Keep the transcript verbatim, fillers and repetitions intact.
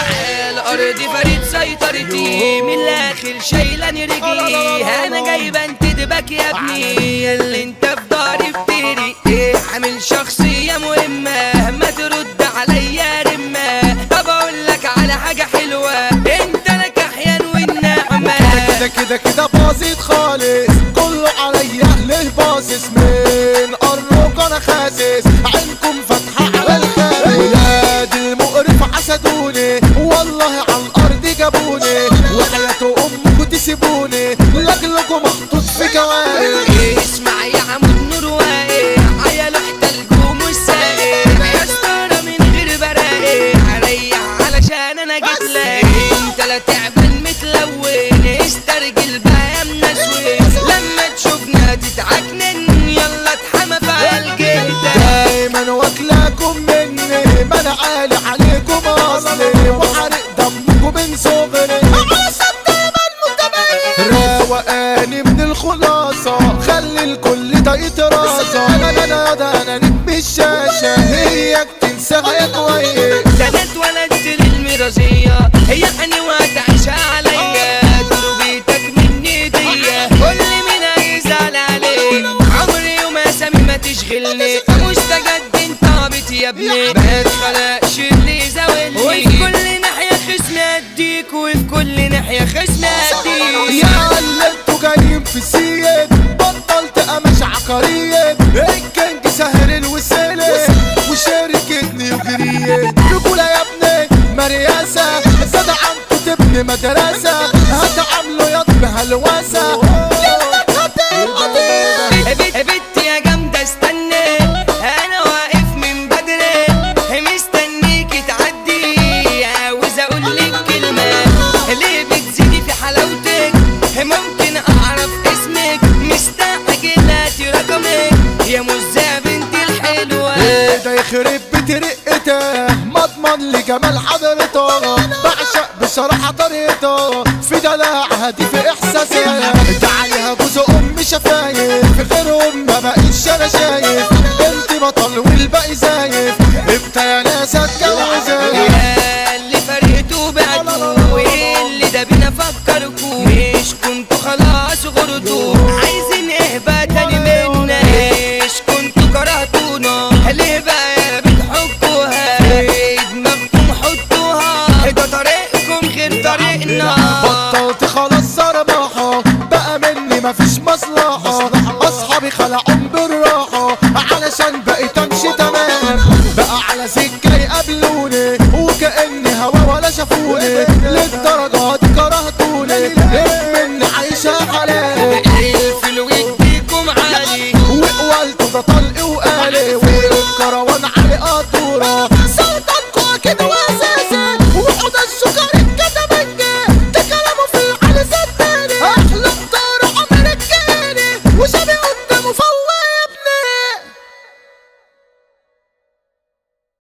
الارض فريد سيطرتي من الاخر شايلاني رجلي. انا جايبه انت دبك يا ابني اللي انت في داري بتيري. ايه عامل شخصيه مهمه ما ترد عليا رمه. طب اقول لك على حاجه حلوه انت لك احيان والنعمه. كده كده كده باظت خالص كله عليا ليه باصص من قرنك انا خاسس عينكم فاتحه على الخارج. ولاد المقرف حسدوني والله على الارض جابوني وحياة امكم تسيبوني لاجلكم محطوط في كوارث. اسمع يا عمود نور واقع عيال احتلجوا مش ساقع يا ستاره من غير براقع. اريح علشان انا جيت لك انت لا تعبان متلون استرجل بقى يا منسوي. لما تشوفنا تتعكنن يلا اتحمى في الجيتك. دايما واكلاكم مني ما انا عالي عليكم اصلي وحرق دمكم من صغري على صد دايما متبين. روقاني من الخلاصه خلي الكل ده يتراسى. انا انا ده انا نجم الشاشه هيك تنساها يا كويس. ده انا اتولدت للميراثيه هي اني وهتعيشها عليا. تربيتك مني ديه قول لي مين هيزعل عليك. عمري يوم اسامي ما تشغلني مستجد انت عبيط يا ابني. ما اتخلقش اللي يزاولني وفي كل ناحيه خصم اديك وفي كل ناحيه خصم اديك. يا اللي انتوا جايين في السيد بطلت امش عقارية. الكنج سهر الوسيلة وشاركتني وجريت رجولة يا ابني مرياسة زاد عنكوا تبني مدرسة هتعاملوا ياض بهلوسة. بنت يا جامدة استنى انا واقف من بدري مستنيكي تعدي. عاوز اقول لك كلمة ليه بتزيدي في حلاوتك ممكن اعرف اسمك مستعجلة رقمك يا مزة بنت الحلوة. ده يخرب بيت رقتها مضمن لجمال حضرتها بعشق بصراحة طريقتها في دلعها دي في احساسها. ده عليها جوز ام شفايف في غيرهم ما بقيتش انا شايف. انت بطل والباقي زايف امتى يا ناس اتجوزها. يا اللي فرقتوا بعتوا اللي ده بينا فكركوا مش كنتوا خلاص غردوا عايزين ايه بقى تاني منا. مش كنتوا كرهتونا ليه بقى بتحكوها في دماغكم حطوها. ده طريقكم غير طريقنا. بطلت خلاص صرماحة بقى مني مفيش مصلحة. اصحابي خلعهم بالراحة علشان بقيت امشي تمام. بقى على سكة يقابلوني وكأني هوا ولا شافوني للدرجة دي كرهتوني مني عايشة حلال. الفلو يديكم عالي وقوالته ده طلق وقالي والكروان علي قطورة